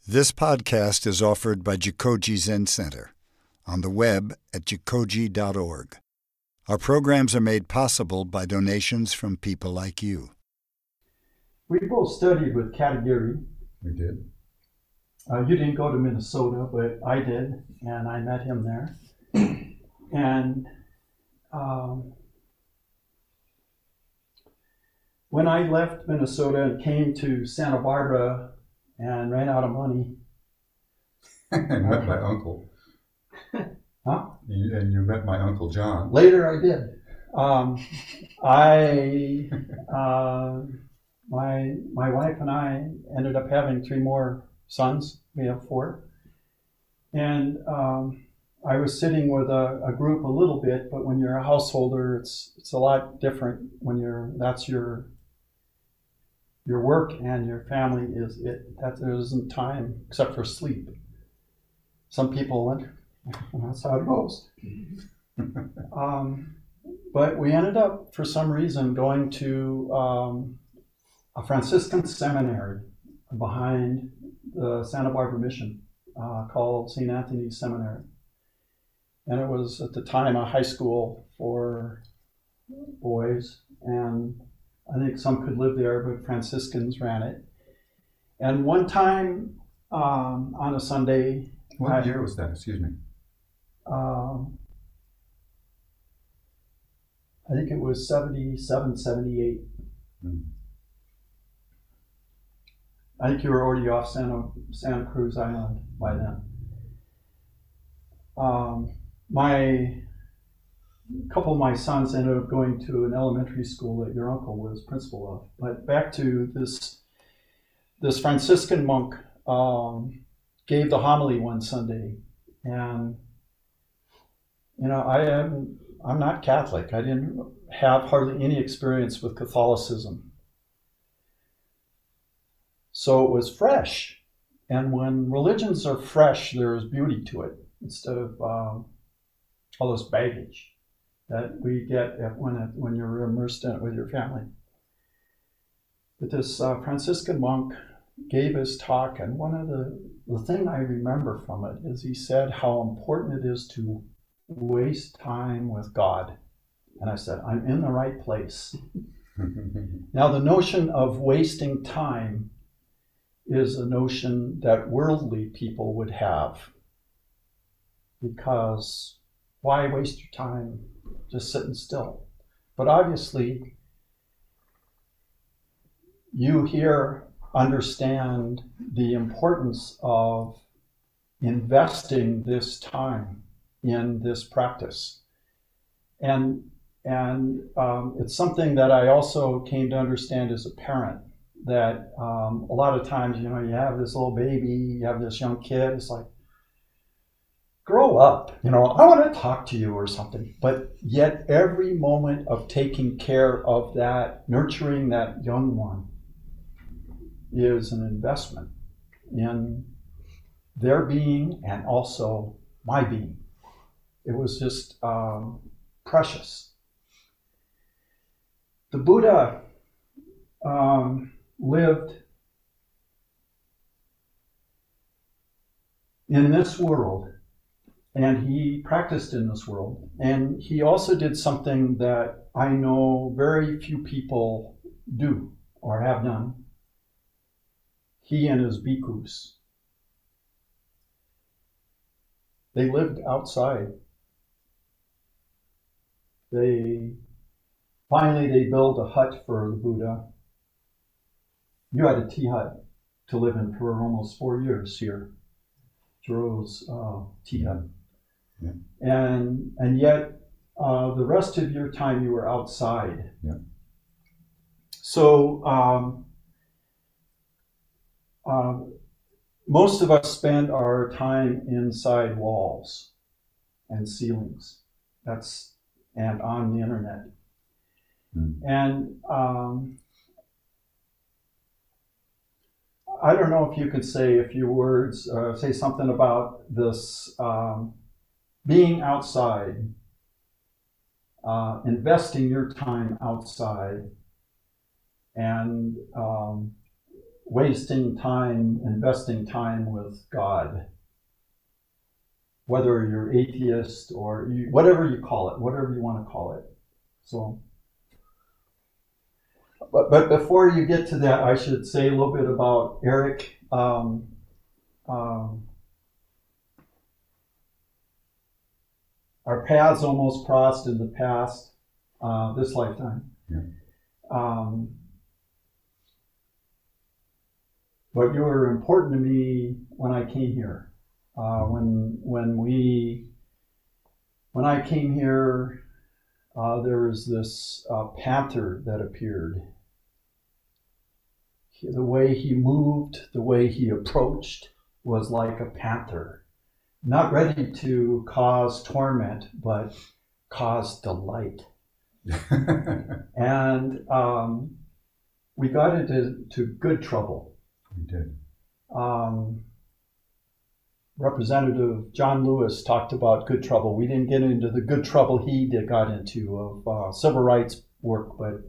This podcast is offered by Jikoji Zen Center on the web at jikoji.org. Our programs are made possible by donations from people like you. We both studied with Katagiri. We did. You didn't go to Minnesota, but I did, and I met him there. And when I left Minnesota and came to Santa Barbara and ran out of money. And met my uncle. Huh? And you met my Uncle John. Later I did. My wife and I ended up having 3 more sons. We have 4. And I was sitting with a group a little bit, but when you're a householder, it's a lot different when that's your work and your family is it. That there isn't time except for sleep. Some people went, that's how it goes. But we ended up, for some reason, going to a Franciscan seminary behind the Santa Barbara Mission called St. Anthony's Seminary. And it was at the time a high school for boys, and I think some could live there, but Franciscans ran it. And one time on a Sunday... What year was that? Excuse me. I think it was 77, 78. I think you were already off Santa Cruz Island by then. A couple of my sons ended up going to an elementary school that your uncle was principal of. But back to this Franciscan monk gave the homily one Sunday, and I'm not Catholic. I didn't have hardly any experience with Catholicism. So it was fresh. And when religions are fresh, there's beauty to it instead of all this baggage that we get when you're immersed in it with your family. But this Franciscan monk gave his talk, and one of the thing I remember from it is he said how important it is to waste time with God. And I said, I'm in the right place. Now, the notion of wasting time is a notion that worldly people would have. Because why waste your time just sitting still? But obviously, you here understand the importance of investing this time in this practice. And it's something that I also came to understand as a parent, that a lot of times, you have this little baby, you have this young kid, it's like, grow up, I want to talk to you or something. But yet every moment of taking care of that, nurturing that young one, is an investment in their being and also my being. It was just precious. The Buddha lived in this world, and he practiced in this world. And he also did something that I know very few people do or have done. He and his bhikkhus, they lived outside. Finally they built a hut for the Buddha. You had a tea hut to live in for almost 4 years here. Thoreau's tea hut. Yeah. And yet the rest of your time you were outside. Yeah. So most of us spend our time inside walls and ceilings. And on the internet. And I don't know if you could say a few words, say something about this being outside, investing your time outside, and wasting time, investing time with God, whether you're atheist or whatever you call it, whatever you want to call it. So, but before you get to that, I should say a little bit about Eric. Our paths almost crossed in the past, this lifetime. Yeah. But you were important to me when I came here. When I came here, there was this panther that appeared. The way he moved, the way he approached was like a panther, not ready to cause torment, but cause delight. And we got into good trouble. We did. Representative John Lewis talked about good trouble. We didn't get into the good trouble he got into of civil rights work, but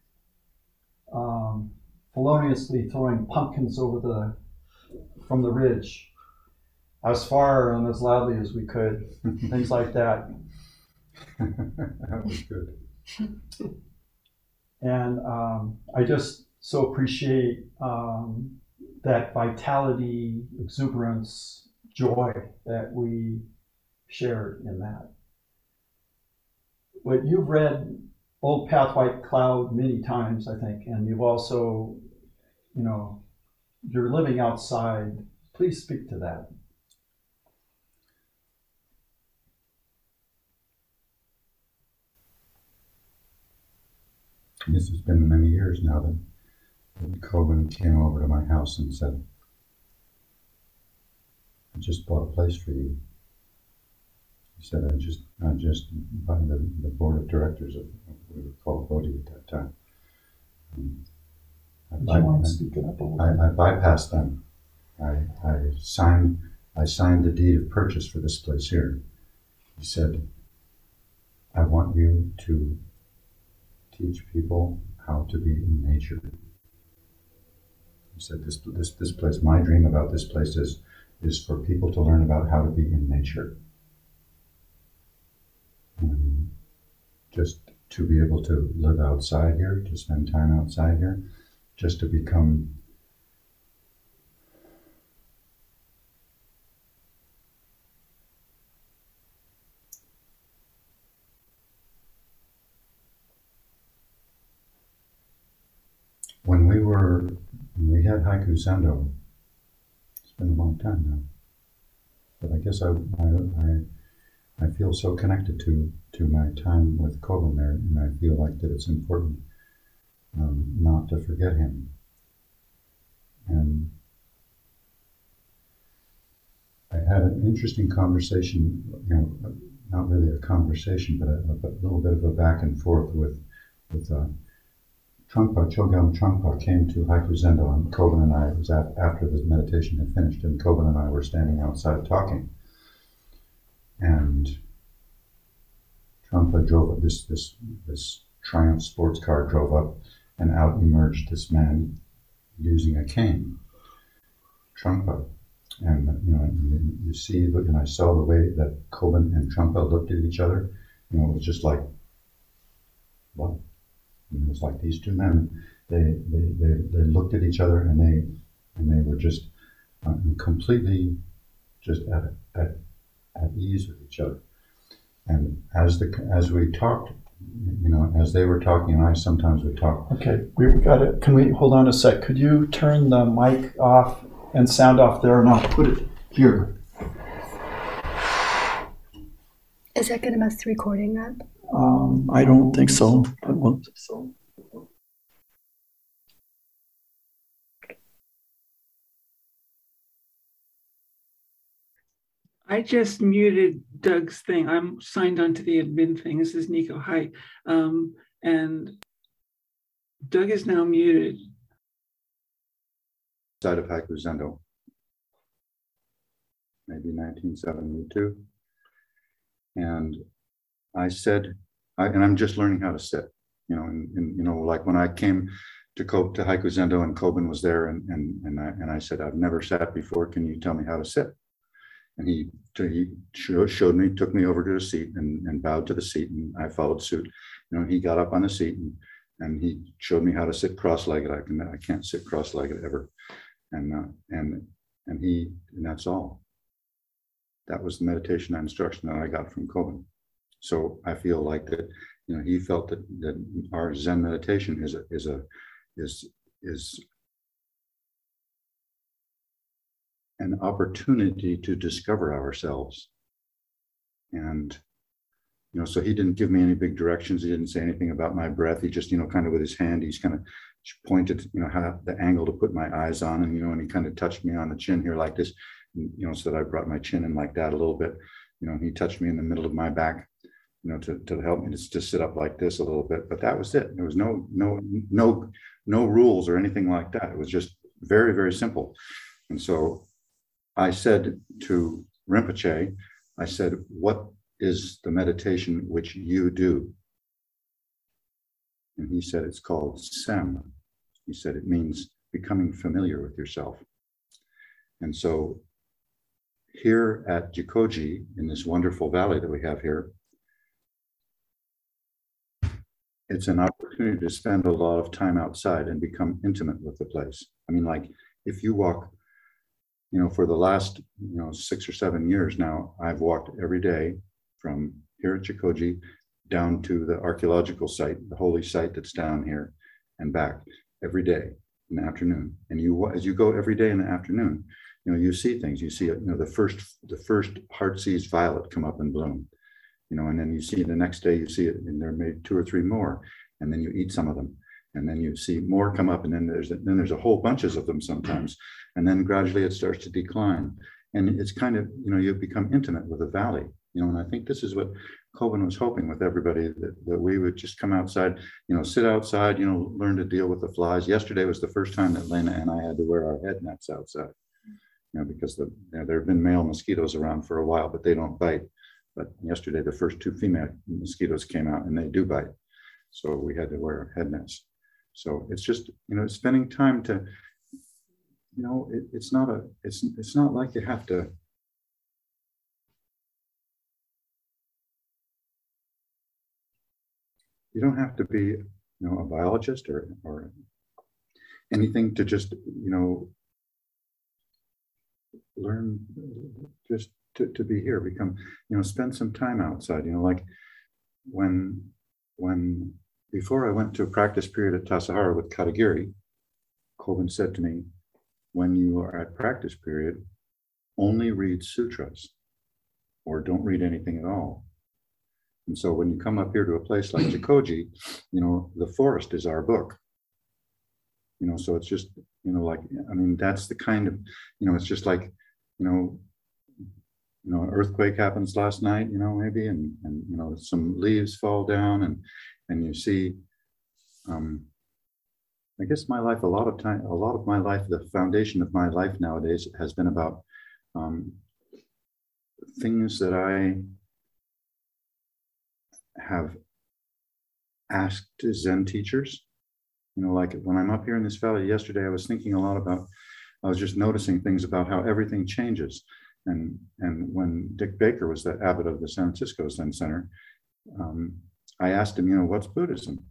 feloniously throwing pumpkins from the ridge as far and as loudly as we could, things like that. That was good. And I just so appreciate that vitality, exuberance, joy that we shared in that. But you've read Old Path White Cloud many times, I think, and you've also, you're living outside. Please speak to that. This has been many years now that Coben came over to my house and said, "I just bought a place for you." He said, I just by the board of directors of, we were called Bodhi at that time. I bypassed them. I signed the deed of purchase for this place here. He said, "I want you to teach people how to be in nature." He said, this place, my dream about this place is for people to learn about how to be in nature. And just to be able to live outside here, to spend time outside here, just to become when we had Haiku Sando. It's been a long time now, but I guess I feel so connected to my time with Coben there, and I feel like that it's important not to forget him. And I had an interesting conversation, not really a conversation, but a little bit of a back and forth with Trungpa. Chogyam Trungpa came to Haiku Zendo, and Coben and I, it was after the meditation had finished, and Coben and I were standing outside talking. And Trungpa drove up, this Triumph sports car drove up, and out emerged this man using a cane, Trungpa. And you see, and I saw the way that Coben and Trungpa looked at each other. It was just like, what? It was like these two men. They looked at each other, and they were just completely just at ease with each other. And as we talked, as they were talking, and I sometimes would talk. Okay, we got it. Can we hold on a sec? Could you turn the mic off and sound off there, and I'll put it here. Is that going to mess the recording up? I don't think so. I just muted Doug's thing. I'm signed onto the admin thing. This is Nico. Hi. And Doug is now muted. Side of Haiku Zendo, maybe 1972. And I said, and I'm just learning how to sit, like when I came to Haiku Zendo, and Kobun was there, and I said, I've never sat before. Can you tell me how to sit? And he showed me, took me over to a seat, and bowed to the seat, and I followed suit. You know, he got up on the seat, and he showed me how to sit cross-legged. I can't sit cross-legged ever, and that's all. That was the meditation instruction that I got from Kobun. So I feel like that, you know, he felt that our Zen meditation is an opportunity to discover ourselves. And, you know, so he didn't give me any big directions. He didn't say anything about my breath. He just, you know, kind of with his hand, he's kind of pointed, you know, how the angle to put my eyes on, and, you know, and he kind of touched me on the chin here like this, and, you know, so that I brought my chin in like that a little bit, you know, and he touched me in the middle of my back, you know, to help me to sit up like this a little bit. But that was it. There was no rules or anything like that. It was just very, very simple. And so I said to Rinpoche, I said, what is the meditation which you do? And he said, it's called Sem. He said, it means becoming familiar with yourself. And so here at Jikoji, in this wonderful valley that we have here, it's an opportunity to spend a lot of time outside and become intimate with the place. I mean, like, if you walk, you know, for the last, you know, 6 or 7 years now, I've walked every day from here at Jikoji down to the archaeological site, the holy site that's down here, and back every day in the afternoon. And as you go every day in the afternoon, you know, you see things. You see, you know, the first heartsease violet come up and bloom, you know, and then you see the next day, you see it, and there may 2 or 3 more, and then you eat some of them, and then you see more come up, and then there's a whole bunches of them sometimes, and then gradually it starts to decline, and it's kind of, you know, you become intimate with the valley, you know. And I think this is what Kobun was hoping with everybody, that we would just come outside, you know, sit outside, you know, learn to deal with the flies. Yesterday was the first time that Lena and I had to wear our head nets outside, you know, because there have been male mosquitoes around for a while, but they don't bite. But yesterday, the first 2 female mosquitoes came out, and they do bite. So we had to wear head nets. So it's just, you know, spending time to, you know, it's not like you have to, you don't have to be, you know, a biologist or anything to just, you know, learn just to be here, become, you know, spend some time outside, you know, like when before I went to a practice period at Tassajara with Katagiri, Kobun said to me, when you are at practice period, only read sutras or don't read anything at all. And so when you come up here to a place like Jikoji, you know, the forest is our book. You know, so it's just, you know, like, I mean, that's the kind of, you know, it's just like, you know, an earthquake happens last night, you know, maybe, and you know, some leaves fall down, and you see, I guess my life, a lot of my life, the foundation of my life nowadays has been about things that I have asked Zen teachers. You know, like when I'm up here in this valley yesterday, I was thinking a lot about, I was just noticing things about how everything changes. And when Dick Baker was the abbot of the San Francisco Zen Center, I asked him, you know, what's Buddhism?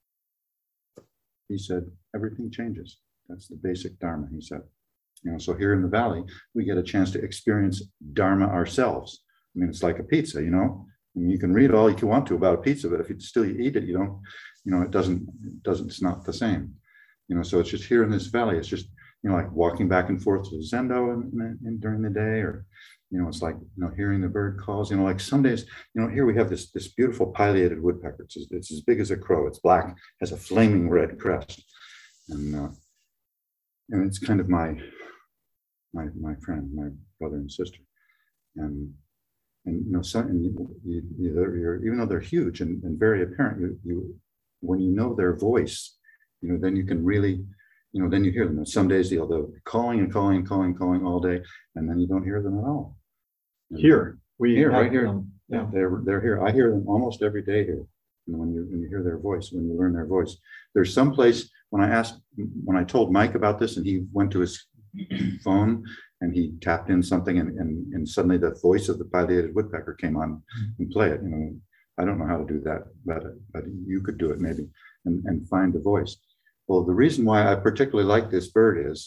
He said, everything changes. That's the basic Dharma, he said. You know, so here in the valley, we get a chance to experience Dharma ourselves. I mean, it's like a pizza, you know. I mean, you can read all you want to about a pizza, but if you still eat it, you don't, you know, it's not the same. You know, so it's just here in this valley, it's just, you know, like walking back and forth to Zendo and during the day, or, you know, it's like, you know, hearing the bird calls, you know, like some days, you know, here we have this beautiful pileated woodpecker. It's as big as a crow. It's black, has a flaming red crest. And it's kind of my friend, my brother and sister. And you know, even though they're huge and very apparent, when you know their voice, you know, then you can really, you know, then you hear them. And some days they'll be calling and calling and calling, calling all day, and then you don't hear them at all. And here, right here. Yeah, they're here. I hear them almost every day here. And when you hear their voice, when you learn their voice, there's some place when I told Mike about this, and he went to his phone and he tapped in something, and suddenly the voice of the pileated woodpecker came on and play it. I don't know how to do that, but you could do it maybe, and find the voice. Well, the reason why I particularly like this bird is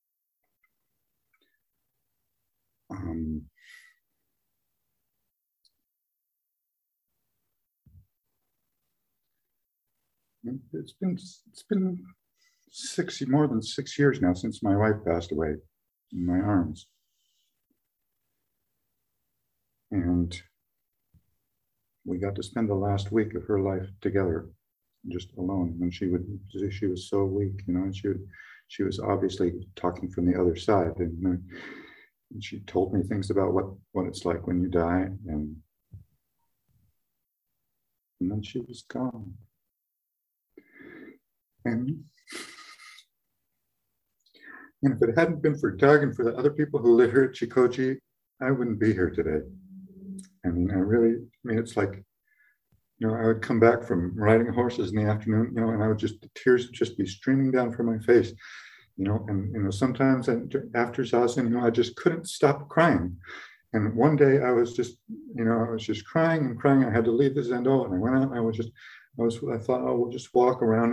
it's been more than 6 years now since my wife passed away in my arms. And we got to spend the last week of her life together, just alone. And she was so weak, and she was obviously talking from the other side. And she told me things about what it's like when you die. And then she was gone. And if it hadn't been for Doug and for the other people who live here at Jikoji, I wouldn't be here today. It's like, I would come back from riding horses in the afternoon, and the tears would just be streaming down from my face, and sometimes after Zazen, I just couldn't stop crying. And one day I was just crying and crying. I had to leave the Zendo, and I went out and I thought, oh, we'll just walk around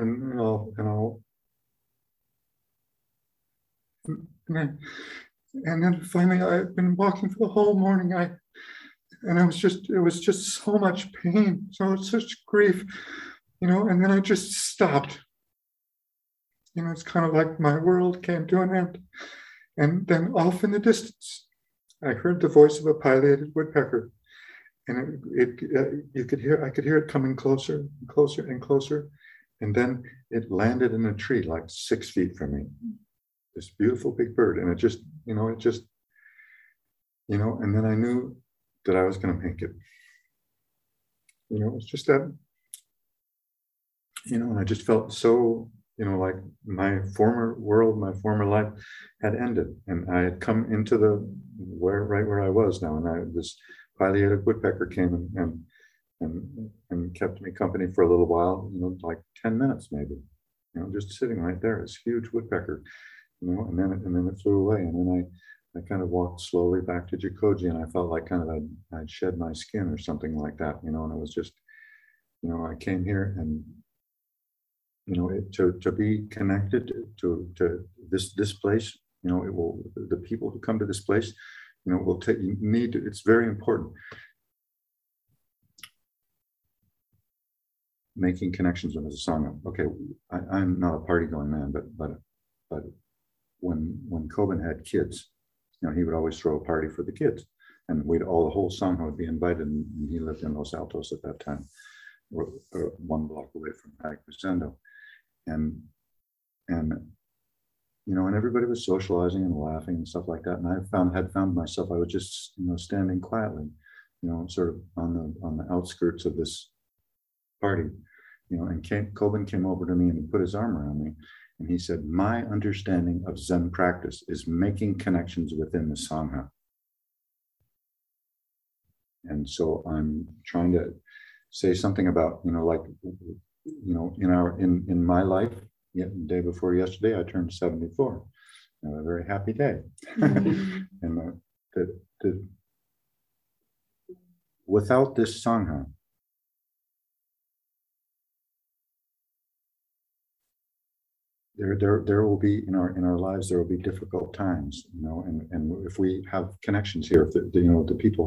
and then finally I've been walking for the whole morning. It was just so much pain, such grief, and then I just stopped. It's kind of like my world came to an end. And then off in the distance, I heard the voice of a pileated woodpecker. And I could hear it coming closer and closer and closer. And then it landed in a tree like 6 feet from me. This beautiful big bird. And and then I knew that I was going to make it. It's just that, and I just felt so, like my former world, my former life had ended. And I had come into right where I was now. And this pileated woodpecker came and kept me company for a little while, like 10 minutes maybe, just sitting right there, this huge woodpecker, and then it flew away. And then I kind of walked slowly back to Jikoji, and I felt like kind of I'd shed my skin or something like that, and it was just, I came here and, to be connected to this place, the people who come to this place, it's very important. Making connections with the Sangha. Okay, I'm not a party going man, but when Kobun had kids, he would always throw a party for the kids, and the whole Sangha would be invited. And he lived in Los Altos at that time, or 1 block away from Zendo, and everybody was socializing and laughing and stuff like that. And I had found myself, I was just standing quietly, sort of on the outskirts of this party, and Kobun came over to me and he put his arm around me. And he said, my understanding of Zen practice is making connections within the Sangha. And so I'm trying to say something about, in my life, the day before yesterday, I turned 74. A very happy day. And without this Sangha, there will be in our lives, there will be difficult times, and if we have connections here, if the people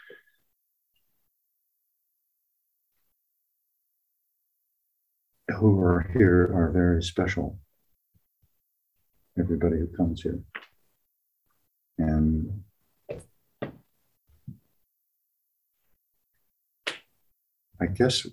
who are here are very special. Everybody who comes here, and I guess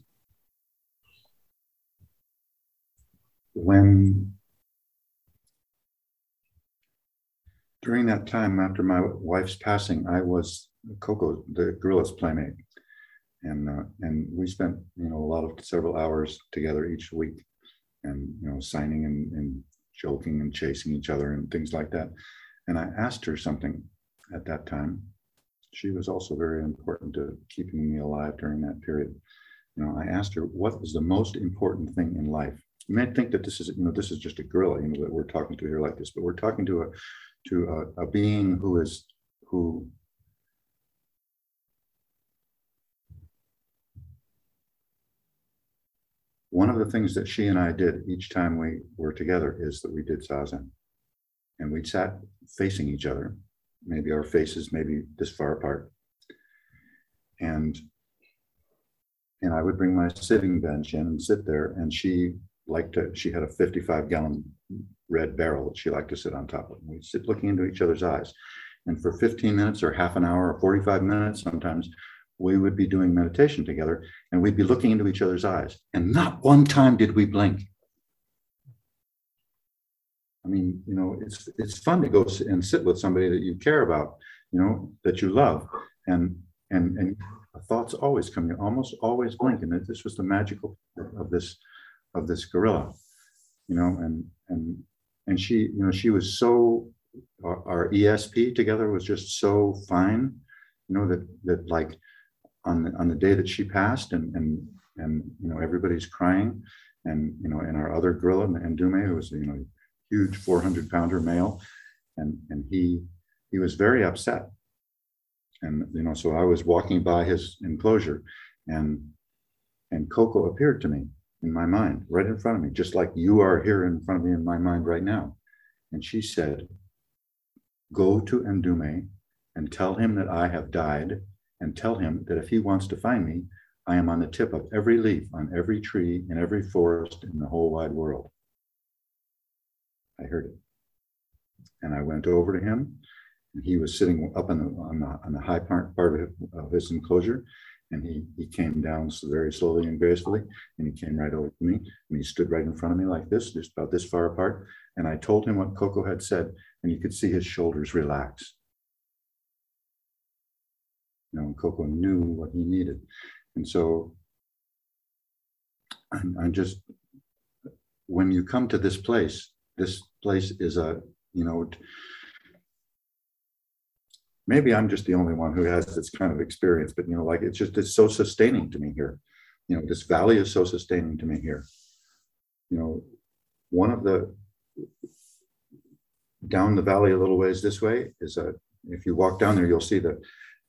during that time after my wife's passing, I was Coco, the gorilla's playmate, and we spent several hours together each week, and signing and joking and chasing each other and things like that. And I asked her something at that time. She was also very important to keeping me alive during that period. I asked her, what is the most important thing in life? you may think that this is, this is just a gorilla, that we're talking to here like this, but we're talking to a being who one of the things that she and I did each time we were together is that we did Zazen. And we sat facing each other, maybe our faces maybe this far apart. And I would bring my sitting bench in and sit there, and she had a 55-gallon red barrel that she liked to sit on top of. And we'd sit looking into each other's eyes. And for 15 minutes or half an hour or 45 minutes sometimes, we would be doing meditation together, and we'd be looking into each other's eyes. And not one time did we blink. I mean, it's fun to go and sit with somebody that you care about, that you love. And thoughts always come, you almost always blink. And this was the magical of this gorilla, and she, she was so, our ESP together was just so fine, that like on the day that she passed and everybody's crying, and our other gorilla, Ndume, who was huge 400-pounder male, and he was very upset. And so I was walking by his enclosure, and Coco appeared to me in my mind, right in front of me, just like you are here in front of me in my mind right now. And she said, "Go to Ndume and tell him that I have died, and tell him that if he wants to find me, I am on the tip of every leaf on every tree in every forest in the whole wide world." I heard it, and I went over to him, and he was sitting up on the high part of his enclosure, and he came down very slowly and gracefully, and he came right over to me, and he stood right in front of me like this, just about this far apart, and I told him what Coco had said, and you could see his shoulders relax. And Coco knew what he needed, and so I'm just, when you come to this place is maybe I'm just the only one who has this kind of experience, but it's so sustaining to me here. This valley is so sustaining to me here. One of the, down the valley a little ways this way is if you walk down there, you'll see that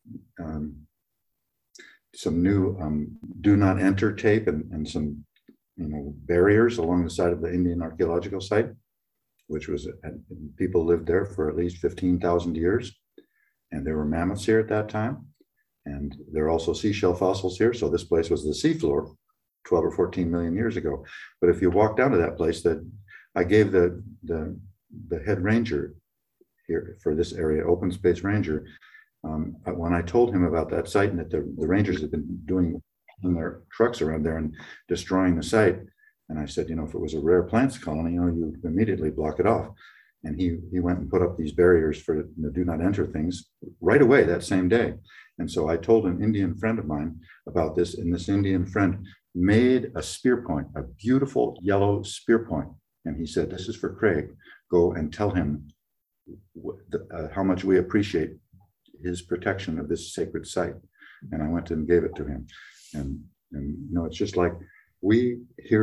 some new do not enter tape and some barriers along the side of the Indian archaeological site, which was, people lived there for at least 15,000 years. And there were mammoths here at that time. And there are also seashell fossils here. So this place was the seafloor 12 or 14 million years ago. But if you walk down to that place, that I gave the head ranger here for this area, open space ranger, when I told him about that site and that the rangers had been doing their trucks around there and destroying the site. And I said, if it was a rare plants colony, you immediately block it off. And he went and put up these barriers for the do not enter things right away that same day. And so I told an Indian friend of mine about this, and this Indian friend made a spear point, a beautiful yellow spear point. And he said, "This is for Craig. Go and tell him how much we appreciate his protection of this sacred site." And I went and gave it to him. And it's just like we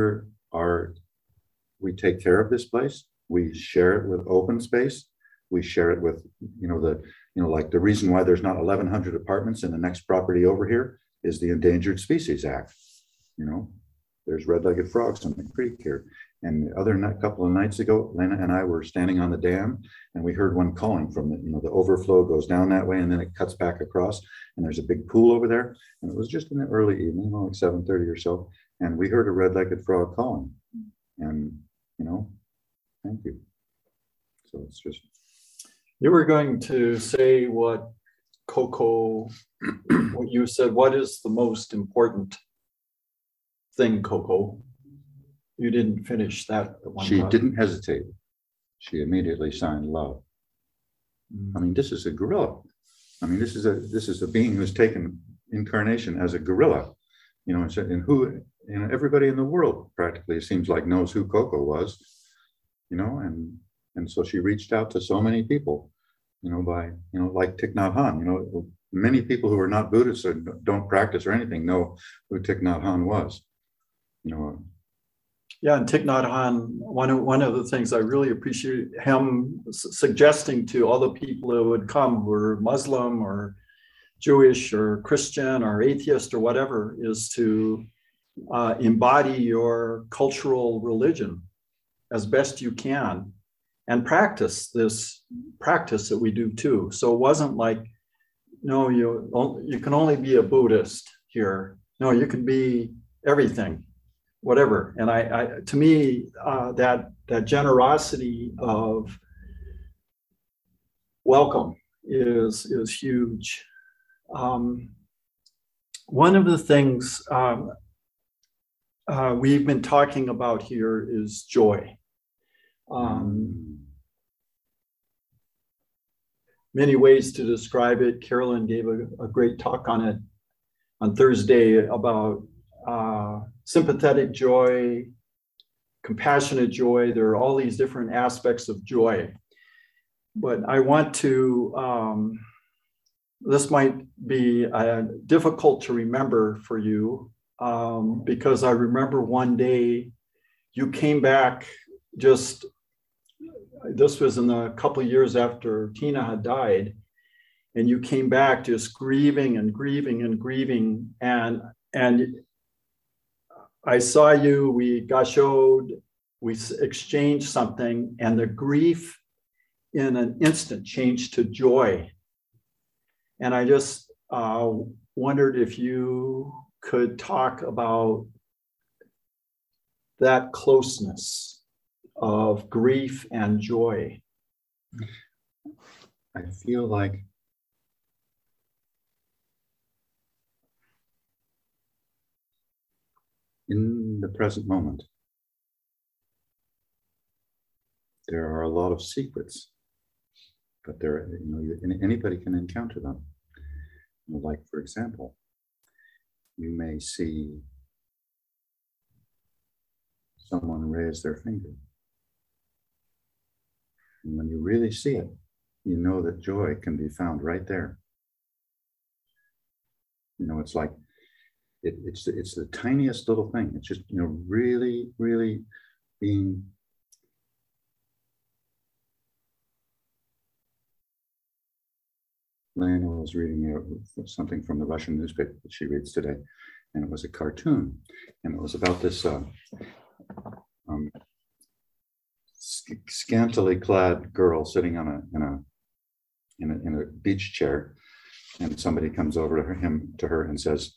take care of this place. We share it with open space. We share it with, like the reason why there's not 1,100 apartments in the next property over here is the Endangered Species Act. There's red-legged frogs in the creek here. And the couple of nights ago, Lena and I were standing on the dam, and we heard one calling from the overflow goes down that way, and then it cuts back across, and there's a big pool over there. And it was just in the early evening, like 7:30 or so, and we heard a red-legged frog calling. And, thank you. So it's just. You were going to say what Coco, what you said, what is the most important thing, Coco? You didn't finish that at one She time. didn't hesitate. She immediately signed love. I mean, this is a gorilla. I mean, this is a being who's taken incarnation as a gorilla. And who, everybody in the world practically, it seems like, knows who Coco was. And so she reached out to so many people, by, like Thich Nhat Hanh, many people who are not Buddhists or don't practice or anything know who Thich Nhat Hanh was, Yeah, and Thich Nhat Hanh, one of the things I really appreciate him suggesting to all the people who would come, who were Muslim or Jewish or Christian or atheist or whatever, is to embody your cultural religion as best you can and practice this practice that we do too. So it wasn't like, no, you can only be a Buddhist here. No, you can be everything, whatever. And I to me, that generosity of welcome is huge. One of the things we've been talking about here is joy. Many ways to describe it. Carolyn gave a great talk on it on Thursday about sympathetic joy, compassionate joy. There are all these different aspects of joy. But I want to, this might be difficult to remember for you because I remember one day you came back just, this was in a couple of years after Tina had died, and you came back just grieving and grieving and grieving. And I saw you, we gashoed, we exchanged something, and the grief in an instant changed to joy. And I just wondered if you could talk about that closeness of grief and joy. I feel like in the present moment, there are a lot of secrets, but anybody can encounter them. Like, for example, you may see someone raise their finger. And when you really see it, you know that joy can be found right there. It's like, it's the tiniest little thing. It's just, really, really being Lena was reading something from the Russian newspaper that she reads today, and it was a cartoon, and it was about this scantily clad girl sitting on in a beach chair, and somebody comes over to her and says,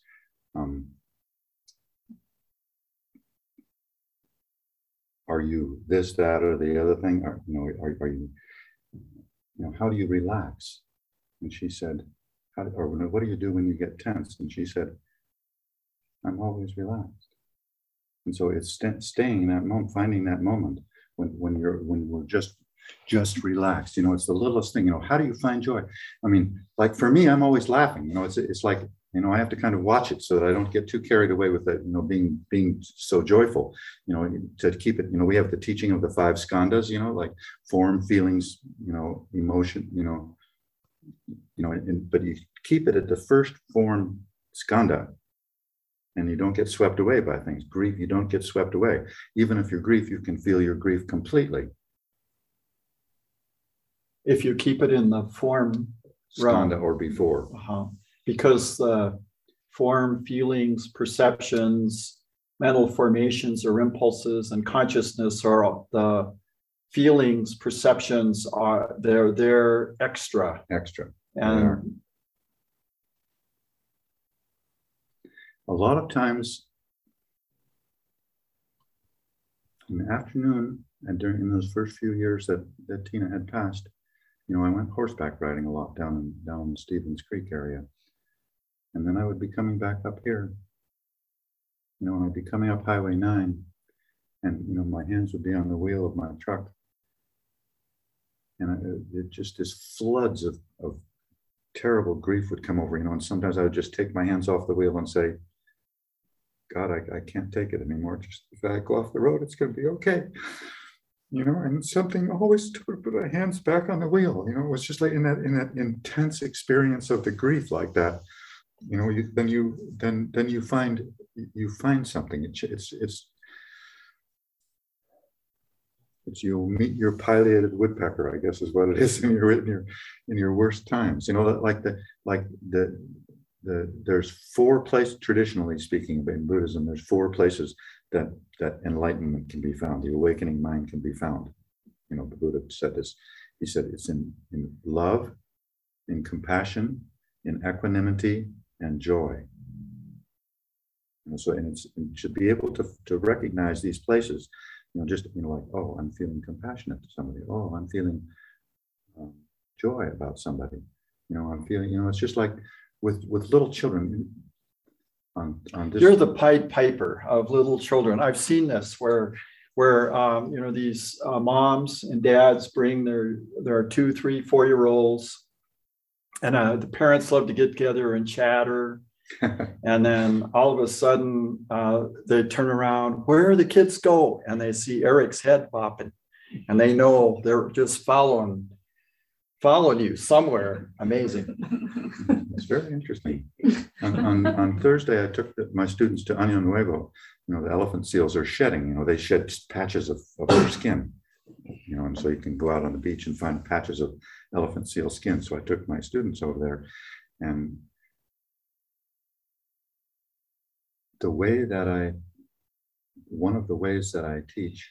"Are you this, that, or the other thing? Are you, how do you relax?" And she said, what do you do when you get tense? And she said, "I'm always relaxed." And so it's staying in that moment, finding that moment when we're just relaxed. It's the littlest thing. How do you find joy? I mean, like for me, I'm always laughing. It's like, I have to kind of watch it so that I don't get too carried away with it. Being so joyful. To keep it. We have the teaching of the 5 skandhas. Like form, feelings. Emotion. But you keep it at the first form skandha, and you don't get swept away by things. Grief, you don't get swept away. Even if your grief, you can feel your grief completely. If you keep it in the form skandha or before. Because the form, feelings, perceptions, mental formations or impulses, and consciousness are the feelings, perceptions are they're extra. And a lot of times in the afternoon and in those first few years that Tina had passed, I went horseback riding a lot down in Stevens Creek area. And then I would be coming back up here, and I'd be coming up Highway 9, and my hands would be on the wheel of my truck. And it just this floods of terrible grief would come over, and sometimes I would just take my hands off the wheel and say, "God, I can't take it anymore. Just if I go off the road, it's going to be okay." And something always to put my hands back on the wheel. It was just like in that intense experience of the grief like that. Then you find something. It's It's you'll meet your pileated woodpecker, I guess is what it is in your worst times. You know, like there's four places, traditionally speaking, in Buddhism, there's four places that enlightenment can be found. The awakening mind can be found. You know, the Buddha said this. He said it's in love, in compassion, in equanimity, and joy. And so, and it should be able to recognize these places. You know, just, you know, like, oh, I'm feeling compassionate to somebody. Oh, I'm feeling joy about somebody. You know, I'm feeling, you know, it's just like with little children. On this. You're the Pied Piper of little children. I've seen this where you know, these moms and dads bring their 2, 3, 4-year-olds, and the parents love to get together and chatter. And then all of a sudden they turn around, where the kids go? And they see Eric's head bopping, and they know they're just following you somewhere. Amazing. It's very interesting. On Thursday, I took my students to Año Nuevo. You know, the elephant seals are shedding. You know, they shed patches of their skin. You know, and so you can go out on the beach and find patches of elephant seal skin. So I took my students over there, and one of the ways that I teach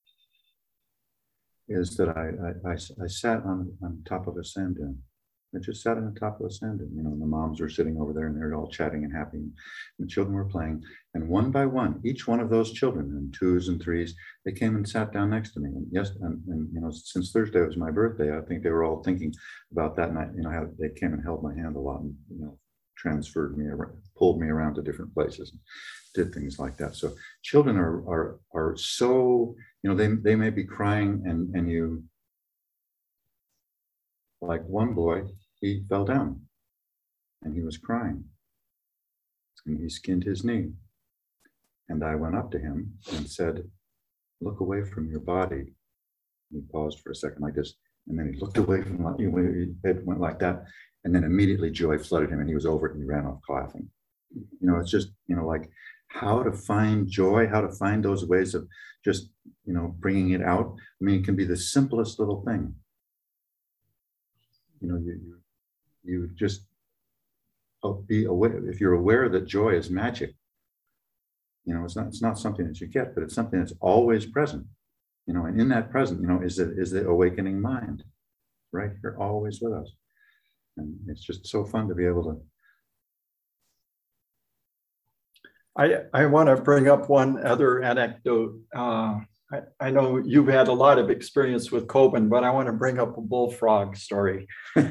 is that I sat on top of a sand dune. I just sat on the top of a sand dune, you know, and the moms were sitting over there and they're all chatting and happy. And the children were playing. And one by one, each one of those children, in 2s and 3s, they came and sat down next to me. And yes, and you know, since Thursday was my birthday, I think they were all thinking about that night. You know, how they came and held my hand a lot and, you know, transferred me around, pulled me around to different places, and did things like that. So children are so, you know, they may be crying and you, like one boy, he fell down and he was crying and he skinned his knee. And I went up to him and said, look away from your body. He paused for a second like this, and then he looked away from, it went like that. And then immediately joy flooded him and he was over it and he ran off laughing. You know, it's just, you know, like how to find joy, how to find those ways of just, you know, bringing it out. I mean, it can be the simplest little thing. You know, you just be aware. If you're aware that joy is magic, you know, it's not something that you get, but it's something that's always present. You know, and in that present, you know, is the awakening mind, right here, always with us. And it's just so fun to be able to. I want to bring up one other anecdote. I know you've had a lot of experience with Kobun, but I want to bring up a bullfrog story. We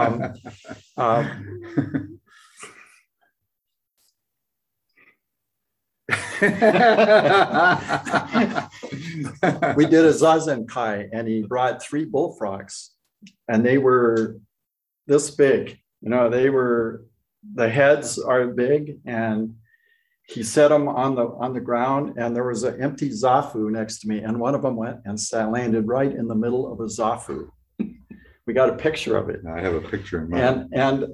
did a Zazen Kai, and he brought 3 bullfrogs, and they were this big. You know, the heads are big, and he set them on the ground, and there was an empty zafu next to me, and one of them went and landed right in the middle of a zafu. We got a picture of it. I have a picture in mind.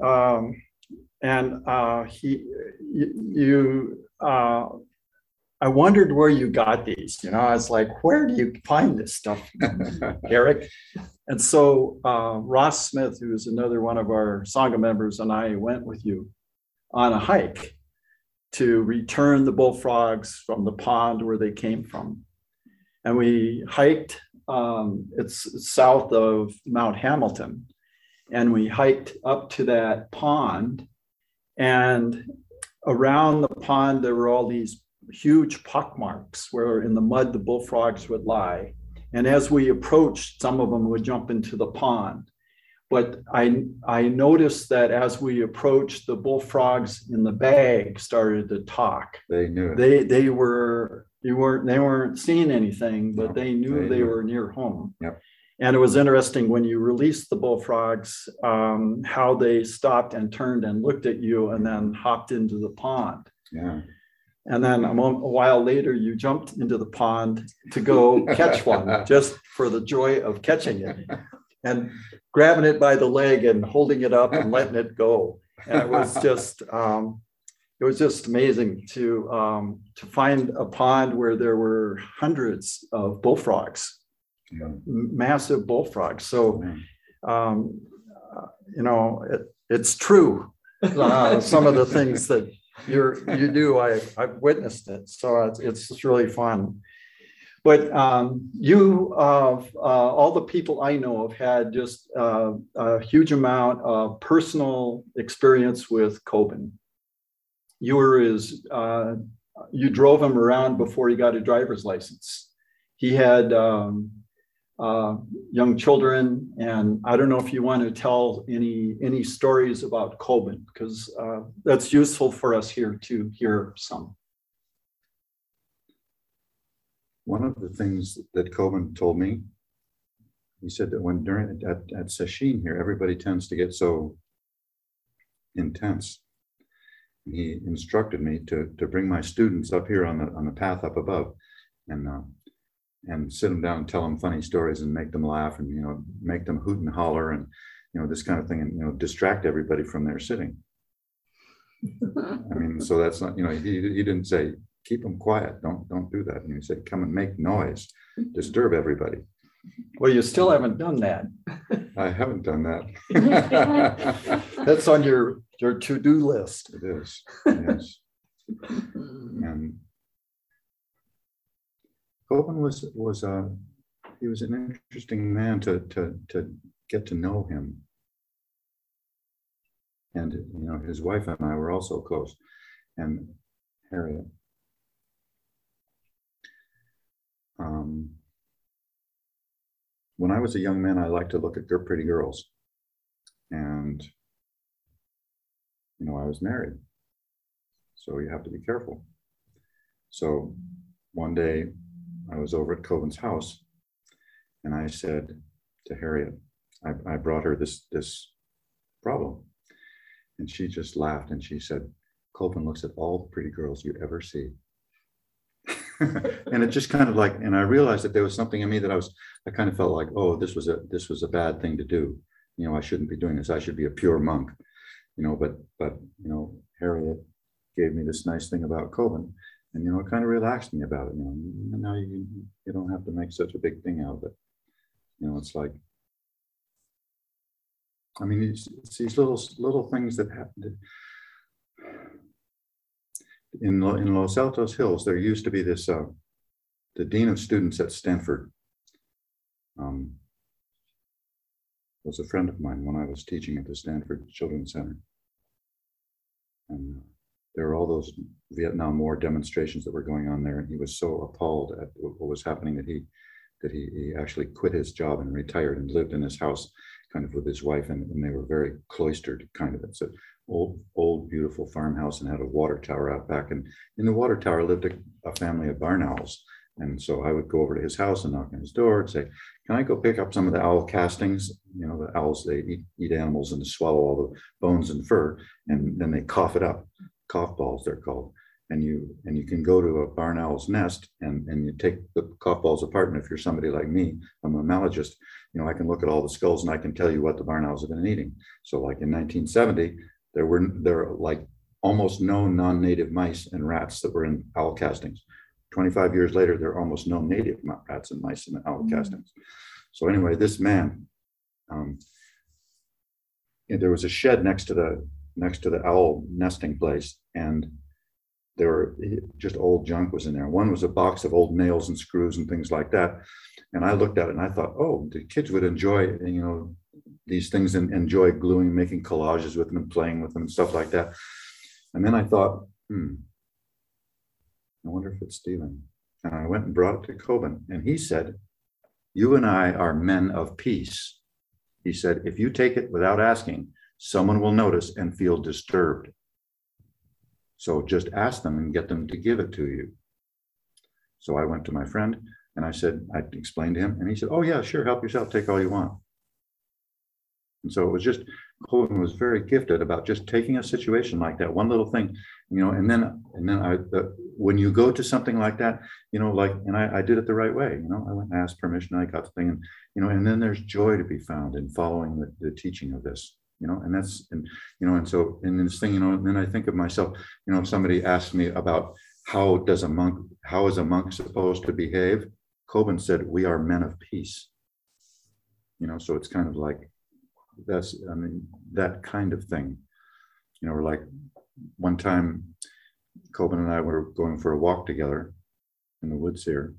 I wondered where you got these. You know, I was like, where do you find this stuff, Eric? And so Ross Smith, who is another one of our Sangha members, and I went with you on a hike to return the bullfrogs from the pond where they came from. And we hiked, it's south of Mount Hamilton, and we hiked up to that pond, and around the pond, there were all these huge pock marks where in the mud the bullfrogs would lie. And as we approached, some of them would jump into the pond. But I noticed that as we approached, the bullfrogs in the bag started to talk. They knew it. They weren't seeing anything, but they knew they were near home. Yep. And it was interesting when you released the bullfrogs, how they stopped and turned and looked at you and then hopped into the pond. Yeah. And then a while later, you jumped into the pond to go catch one, just for the joy of catching it and grabbing it by the leg and holding it up and letting it go. And it was just amazing to find a pond where there were hundreds of bullfrogs. massive bullfrogs. So, you know, it's true. Some of the things that you do, I've witnessed it. So it's really fun. But all the people I know have had just a huge amount of personal experience with Coben. You drove him around before he got a driver's license. He had young children, and I don't know if you want to tell any stories about Coben, because that's useful for us here to hear some. One of the things that Coben told me, he said that when at Sesshin here, everybody tends to get so intense. And he instructed me to bring my students up here on the path up above, and sit them down and tell them funny stories and make them laugh, and, you know, make them hoot and holler, and, you know, this kind of thing, and, you know, distract everybody from their sitting. I mean, so that's not, you know, he didn't say, keep them quiet, don't do that. And he said, come and make noise, disturb everybody. Well, you still haven't done that. I haven't done that. That's on your to-do list. It is, yes. And Coben was an interesting man to get to know him. And, you know, his wife and I were also close, and Harriet. When I was a young man, I liked to look at pretty girls, and, you know, I was married, so you have to be careful. So one day I was over at Coben's house, and I said to Harriet, I brought her this problem, and she just laughed, and she said, Coben looks at all the pretty girls you ever see. And it just kind of like, and I realized that there was something in me that I kind of felt like, oh, this was a bad thing to do. You know, I shouldn't be doing this. I should be a pure monk, you know, but, you know, Harriet gave me this nice thing about Coben, and, you know, it kind of relaxed me about it. You know, now you don't have to make such a big thing out of it. You know, it's like, I mean, it's these little things that happen. In Los Altos Hills, there used to be this, the dean of students at Stanford was a friend of mine when I was teaching at the Stanford Children's Center. And there were all those Vietnam War demonstrations that were going on there, and he was so appalled at what was happening that he actually quit his job and retired and lived in his house kind of with his wife, and they were very cloistered kind of. It's an old beautiful farmhouse and had a water tower out back, and in the water tower lived a family of barn owls. And so I would go over to his house and knock on his door and say, can I go pick up some of the owl castings? You know, the owls, they eat animals and swallow all the bones and fur, and then they cough it up. Cough balls, they're called. And you can go to a barn owl's nest and you take the cough balls apart. And if you're somebody like me, I'm a malologist, you know, I can look at all the skulls and I can tell you what the barn owls have been eating. So like in 1970, there were like almost no non-native mice and rats that were in owl castings. 25 years later, there are almost no native rats and mice in the owl castings. So anyway, this man, there was a shed next to the owl nesting place, and there were just old junk was in there. One was a box of old nails and screws and things like that. And I looked at it and I thought, oh, the kids would enjoy, you know, these things and enjoy gluing, making collages with them and playing with them and stuff like that. And then I thought, I wonder if it's stealing. And I went and brought it to Coben, and he said, you and I are men of peace. He said, if you take it without asking, someone will notice and feel disturbed. So just ask them and get them to give it to you. So I went to my friend and I explained to him, and he said, oh yeah, sure, help yourself, take all you want. And so it was just, Coben was very gifted about just taking a situation like that, one little thing, you know, and then when you go to something like that, you know, like, and I did it the right way, you know, I went and asked permission, I got the thing, and, you know, and then there's joy to be found in following the teaching of this. You know, and that's, and, you know, and so in this thing, you know, and then I think of myself, you know, if somebody asks me about how is a monk supposed to behave? Kobun said, "We are men of peace." So it's kind of like that kind of thing. Or like one time, Kobun and I were going for a walk together in the woods here.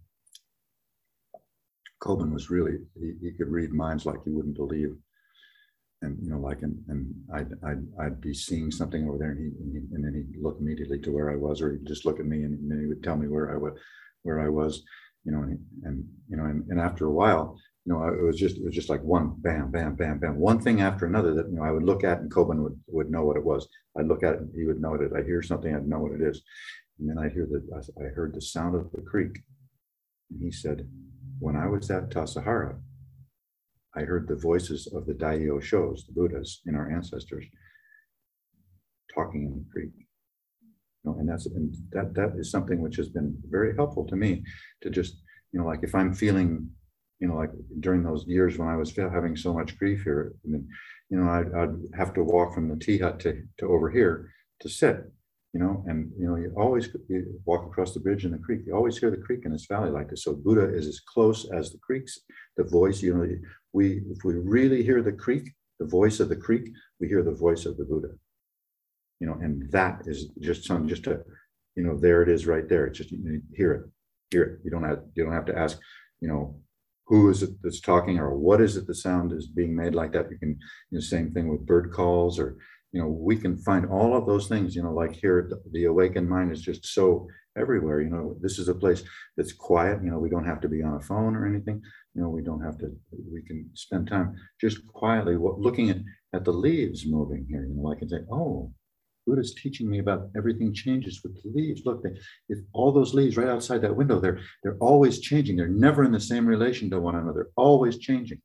Kobun was really, he could read minds like you wouldn't believe. And, I'd be seeing something over there, and then he'd look immediately to where I was, or he'd just look at me, and then he would tell me where I was, and after a while, it was just like one bam, bam, bam, bam, one thing after another that, I would look at, and Kobun would know what it was. I'd look at it, and he would know it. I'd hear something, I'd know what it is. And then I heard the sound of the creek. And he said, "When I was at Tassajara, I heard the voices of the Daio Shos, the Buddhas in our ancestors, talking in the creek." And that is something which has been very helpful to me, to just, like if I'm feeling, like during those years when I was having so much grief here, and then, I'd have to walk from the tea hut to over here to sit, and you walk across the bridge and the creek. You always hear the creek in this valley like this. So Buddha is as close as the creeks. The voice, if we really hear the creek, the voice of the creek, we hear the voice of the Buddha. And that is just a, there it is right there. It's just, hear it. You don't have to ask, who is it that's talking, or what is it the sound is being made like that. You can, same thing with bird calls, or, we can find all of those things, like here, the awakened mind is just so everywhere. This is a place that's quiet. We don't have to be on a phone or anything. We don't have to, we can spend time just quietly looking at the leaves moving here. I can say, oh, Buddha's teaching me about everything changes with the leaves. Look, if all those leaves right outside that window, they're always changing. They're never in the same relation to one another, always changing.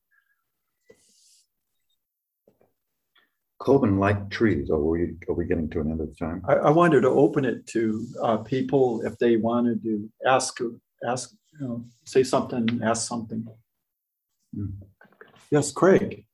Kobun liked trees. Are we getting to an end of the time? I wanted to open it to people if they wanted to ask, say something, ask something. Yes, Craig.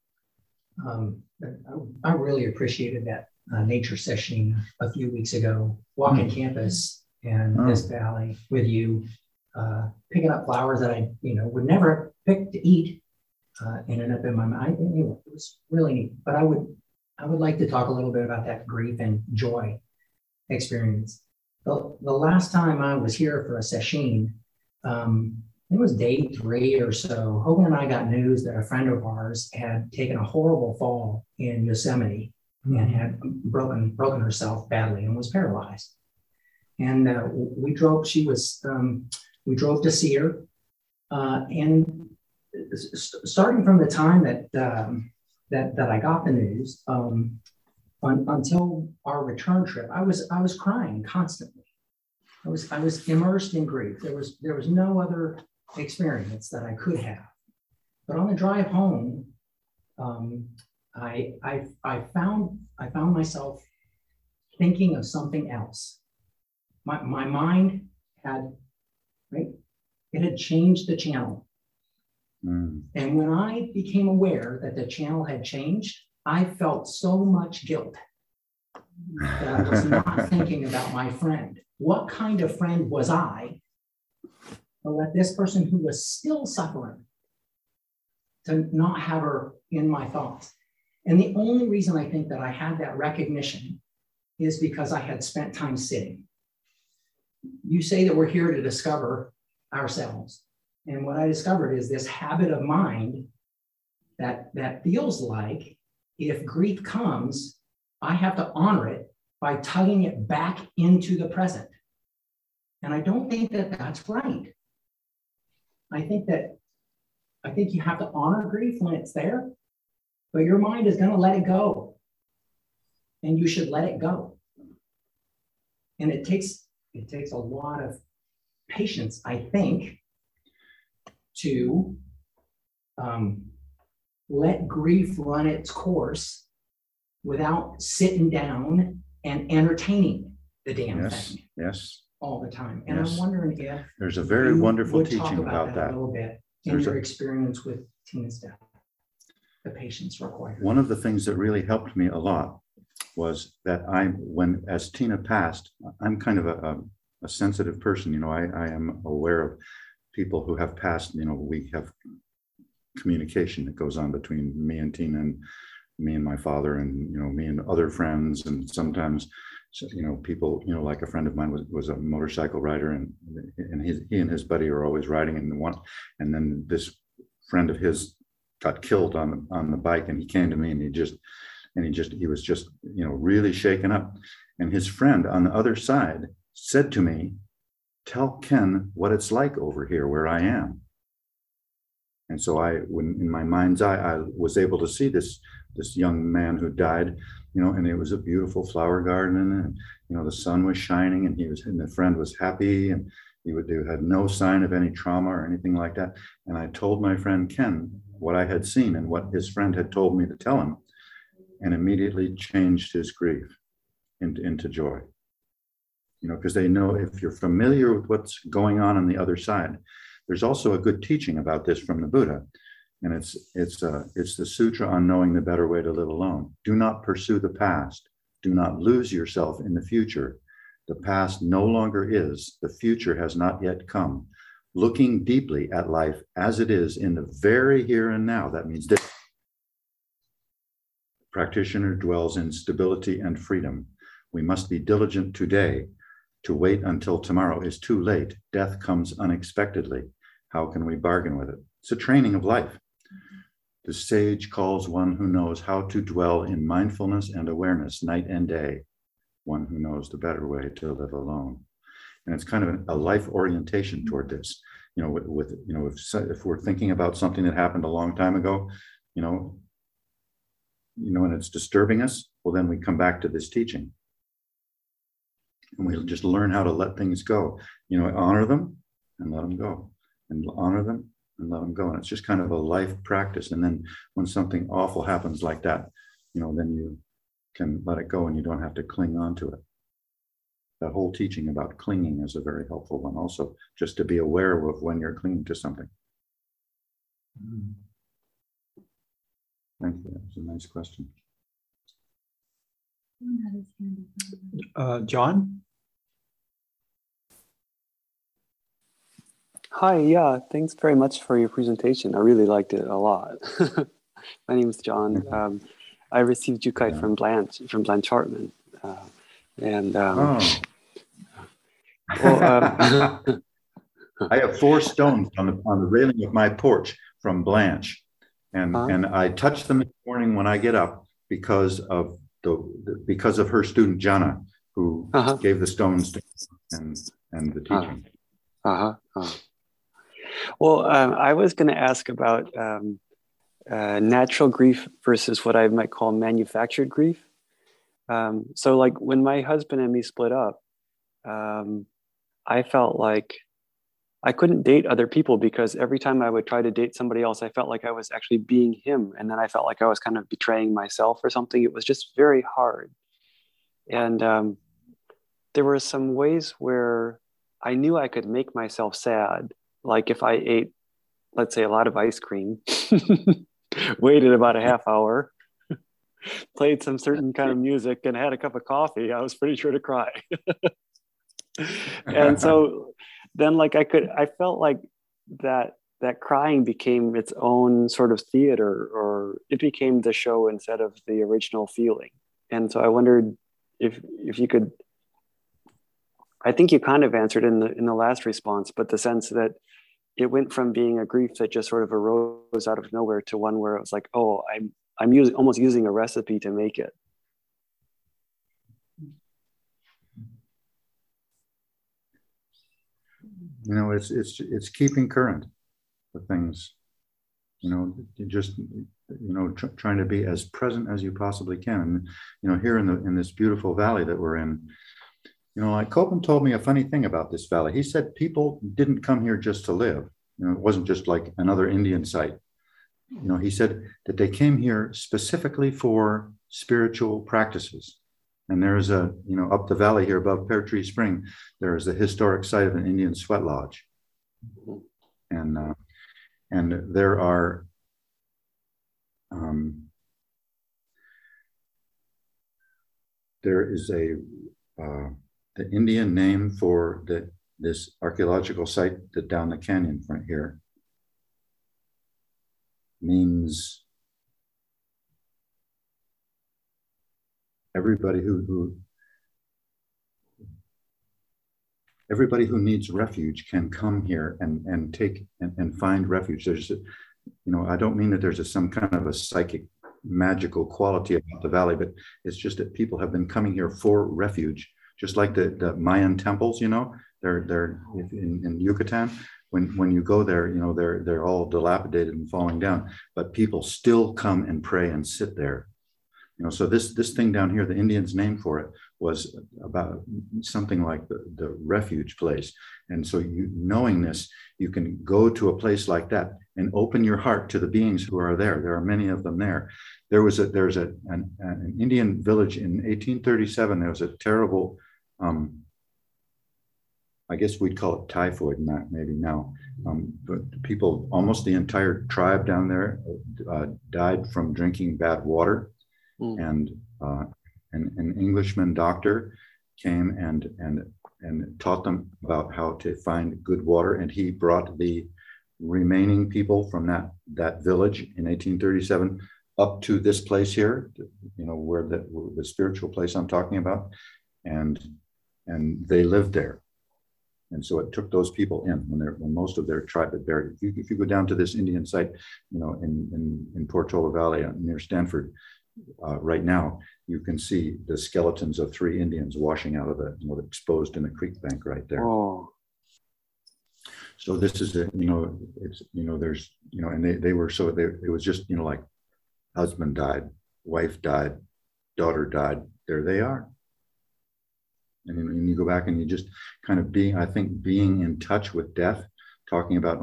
I really appreciated that nature session a few weeks ago, walking campus in this valley with you, picking up flowers that I, would never pick to eat, ended up in my mind. It was really neat. But I would like to talk a little bit about that grief and joy experience. The last time I was here for a session, it was day 3 or so. Hogan and I got news that a friend of ours had taken a horrible fall in Yosemite and had broken herself badly and was paralyzed. And we drove to see her. And starting from the time that I got the news until our return trip, I was crying constantly. I was immersed in grief. There was no other experience that I could have. But on the drive home, I found myself thinking of something else. My mind had changed the channel. And when I became aware that the channel had changed, I felt so much guilt that I was not thinking about my friend. What kind of friend was I to let this person who was still suffering to not have her in my thoughts? And the only reason I think that I had that recognition is because I had spent time sitting. You say that we're here to discover ourselves. And what I discovered is this habit of mind that feels like if grief comes, I have to honor it by tugging it back into the present. And I don't think that that's right. I think you have to honor grief when it's there, but your mind is going to let it go. And you should let it go. And it takes a lot of patience, I think, to let grief run its course without sitting down and entertaining the damn thing. Yes. All the time. And I'm wondering if there's a very wonderful teaching about that a little bit in your experience with Tina's death, the patience required. One of the things that really helped me a lot was that as Tina passed, I'm kind of a sensitive person. I am aware of people who have passed, we have communication that goes on between me and Tina, and me and my father, and me and other friends, and sometimes people, like a friend of mine was a motorcycle rider, and he and his buddy are always riding, and then this friend of his got killed on the bike, and he came to me, and he was just really shaken up, and his friend on the other side said to me, "Tell Ken what it's like over here where I am." And so when in my mind's eye, I was able to see this young man who died, and it was a beautiful flower garden, and the sun was shining, and the friend was happy, and he had no sign of any trauma or anything like that. And I told my friend Ken what I had seen and what his friend had told me to tell him, and immediately changed his grief into joy. Because they know, if you're familiar with what's going on the other side. There's also a good teaching about this from the Buddha, and it's the Sutra on Knowing the Better Way to Live Alone. Do not pursue the past. Do not lose yourself in the future. The past no longer is. The future has not yet come. Looking deeply at life as it is in the very here and now. That means this. The practitioner dwells in stability and freedom. We must be diligent today. To wait until tomorrow is too late. Death comes unexpectedly. How can we bargain with it? It's a training of life. The sage calls one who knows how to dwell in mindfulness and awareness night and day, one who knows the better way to live alone. And it's kind of a life orientation toward this. If we're thinking about something that happened a long time ago, and it's disturbing us, well, then we come back to this teaching. And we just learn how to let things go, honor them and let them go, and honor them and let them go. And it's just kind of a life practice. And then when something awful happens like that, then you can let it go and you don't have to cling on to it. That whole teaching about clinging is a very helpful one also, just to be aware of when you're clinging to something. Thank you. That was a nice question. John? Hi, yeah, thanks very much for your presentation. I really liked it a lot. My name is John. I received Jukai from Blanche Hartman. I have 4 stones on the railing of my porch from Blanche, and I touch them this morning when I get up because of her student Jana, who gave the stones to and the teaching. Well, I was going to ask about natural grief versus what I might call manufactured grief. So like when my husband and me split up, I felt like I couldn't date other people because every time I would try to date somebody else, I felt like I was actually being him. And then I felt like I was kind of betraying myself or something. It was just very hard. And there were some ways where I knew I could make myself sad. Like if I ate, let's say, a lot of ice cream, waited about a half hour, played some certain kind of music and had a cup of coffee, I was pretty sure to cry. And so then I felt like that crying became its own sort of theater, or it became the show instead of the original feeling. And so I wondered if you could, I think you kind of answered in the last response, but the sense that it went from being a grief that just sort of arose out of nowhere to one where it was like, oh, I'm almost using a recipe to make it. It's keeping current with things, trying to be as present as you possibly can. And, here in this beautiful valley that we're in, like Copeland told me a funny thing about this valley. He said people didn't come here just to live. It wasn't just like another Indian site. He said that they came here specifically for spiritual practices. And there's up the valley here above Pear Tree Spring, there is the historic site of an Indian sweat lodge. And there are there is the Indian name for the this archaeological site that down the canyon front here means everybody who needs refuge can come here and take and find refuge. There's, I don't mean that there's some kind of a psychic magical quality about the valley, but it's just that people have been coming here for refuge, just like the Mayan temples. They're in Yucatan. When you go there, they're all dilapidated and falling down, but people still come and pray and sit there. So this thing down here, the Indians' name for it was about something like the refuge place. And so knowing this, you can go to a place like that and open your heart to the beings who are there. There are many of them there. There's an Indian village in 1837. There was a terrible, I guess we'd call it typhoid, not maybe now. But people, almost the entire tribe down there died from drinking bad water. And an Englishman doctor came and taught them about how to find good water, and he brought the remaining people from that village in 1837 up to this place here, where the spiritual place I'm talking about, and they lived there. And so it took those people in when most of their tribe had buried. If you go down to this Indian site, in Portola Valley near Stanford. Right now, you can see the skeletons of 3 Indians washing out of exposed in the creek bank right there. Oh. So this is it. It's there's and they were it was just like husband died, wife died, daughter died. There they are. And you go back and you just kind of being in touch with death, talking about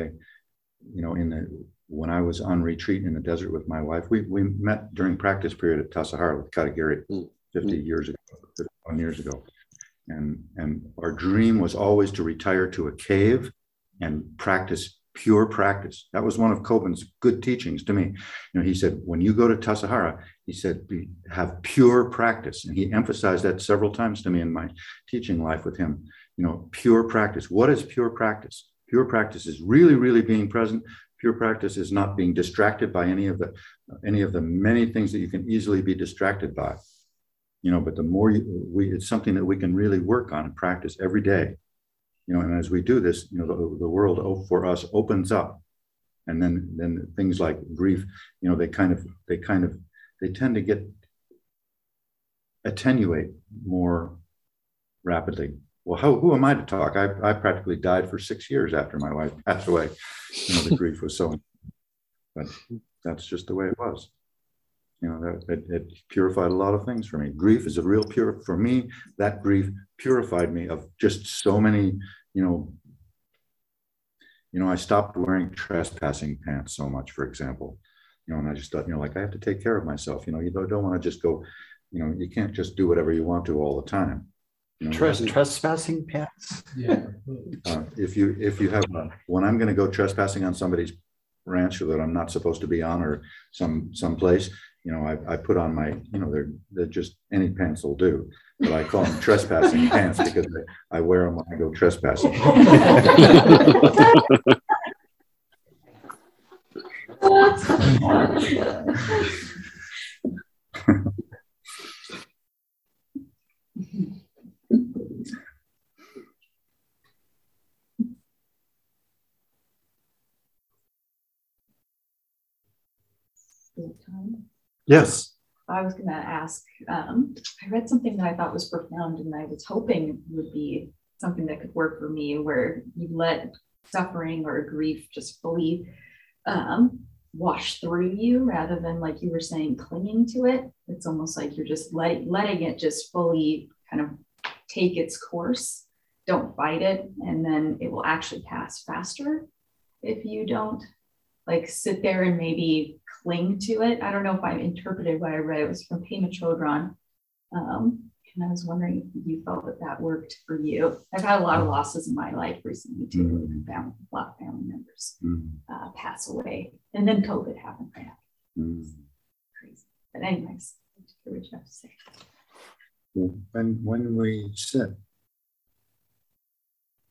when I was on retreat in the desert with my wife, we met during practice period at Tassajara with Katagiri 51 years ago. And our dream was always to retire to a cave and practice pure practice. That was one of Kobun's good teachings to me. He said, when you go to Tassajara, he said, have pure practice. And he emphasized that several times to me in my teaching life with him. Pure practice. What is pure practice? Pure practice is really, really being present. Pure practice is not being distracted by any of the many things that you can easily be distracted by. But the more it's something that we can really work on and practice every day. And as we do this, the world for us opens up, and then things like grief, they tend to get attenuate more rapidly. Well, who am I to talk? I practically died for 6 years after my wife passed away. The grief was so, but that's just the way it was. It purified a lot of things for me. Grief is a real pure, for me, that grief purified me of just so many, I stopped wearing trespassing pants so much, for example, and I just thought, I have to take care of myself. You don't want to just go, you can't just do whatever you want to all the time. Trespassing pants. Yeah. If you have when I'm going to go trespassing on somebody's ranch that I'm not supposed to be on, or some place, I put on my, they're just any pants will do, but I call them trespassing pants because I wear them when I go trespassing. Yes. I was going to ask, I read something that I thought was profound, and I was hoping would be something that could work for me, where you let suffering or grief just fully wash through you, rather than, like you were saying, clinging to it. It's almost like you're just letting it just fully kind of take its course. Don't fight it, and then it will actually pass faster if you don't sit there and maybe cling to it. I don't know if I interpreted what I read. It was from Pema Chodron. And I was wondering if you felt that worked for you. I've had a lot of losses in my life recently too. A lot of family members pass away. And then COVID happened right after. Crazy. But anyways, what you have to say. When we sit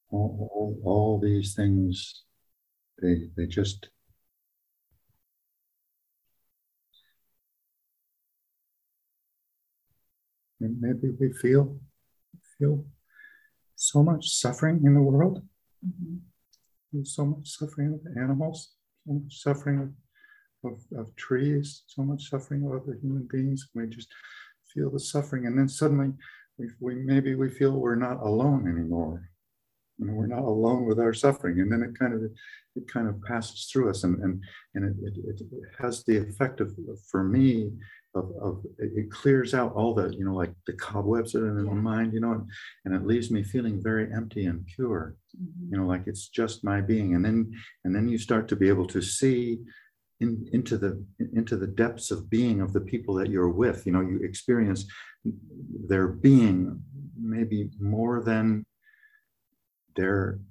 all these things, they just, maybe we feel so much suffering in the world. There's so much suffering of animals, so much suffering of trees, so much suffering of other human beings. We just feel the suffering, and then suddenly maybe we feel we're not alone anymore. You know, we're not alone with our suffering, and then it kind of passes through us, and it has the effect of, for me, of it clears out all the, you know, like the cobwebs that are in the mind, you know, and it leaves me feeling very empty and pure, you know, like it's just my being, and then you start to be able to see into the depths of being of the people that you're with. You know, you experience their being maybe more than their.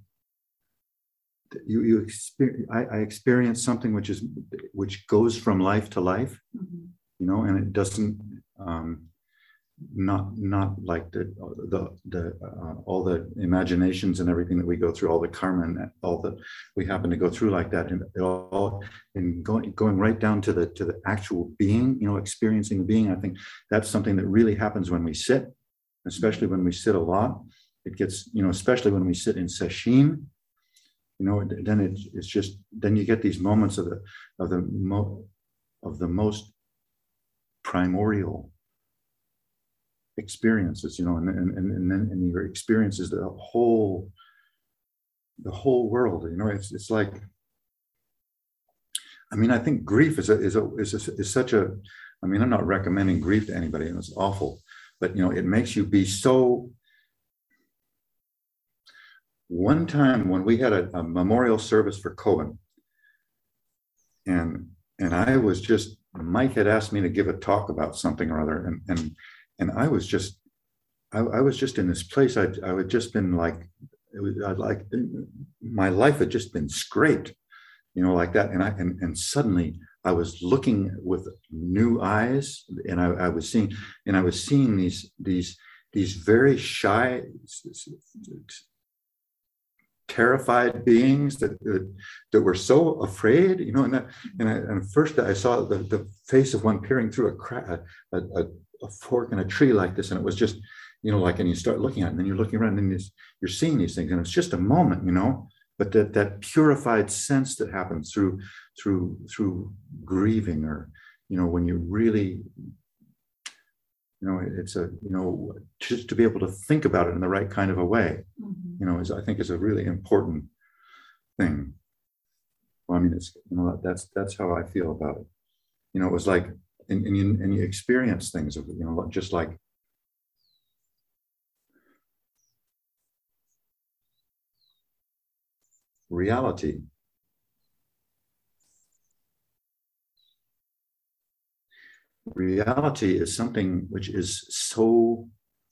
You experience. I experience something which goes from life to life, you know, and it doesn't. Not like the all the imaginations and everything that we go through, all the karma and all that we happen to go through like that, and it all, and going right down to the actual being, you know, experiencing the being. I think that's something that really happens when we sit, especially when we sit a lot. It gets, you know, especially when we sit in sesshin, you know, then it's just, then you get these moments of the most primordial experiences, you know, and then your experience is the whole world, you know. It's like, I mean, I think grief is such a, I mean, I'm not recommending grief to anybody, and it's awful, but you know, it makes you be so. One time when we had a memorial service for Cohen, and I was just, Mike had asked me to give a talk about something or other, and I was just in this place. I had just been like, my life had just been scraped, you know, like that. And suddenly I was looking with new eyes, and I was seeing these very shy, terrified beings that were so afraid, you know. And first I saw the face of one peering through a fork in a tree like this, and it was just, you know, like, and you start looking at it, and then you're looking around, and you're seeing these things, and it's just a moment, you know. But that purified sense that happens through grieving, or, you know, when you really, you know, it's a, you know, just to be able to think about it in the right kind of a way, you know, I think is a really important thing. Well, I mean, it's, you know, that's how I feel about it. You know, it was like, and you experience things of, you know, just like, reality. Reality is something which is so,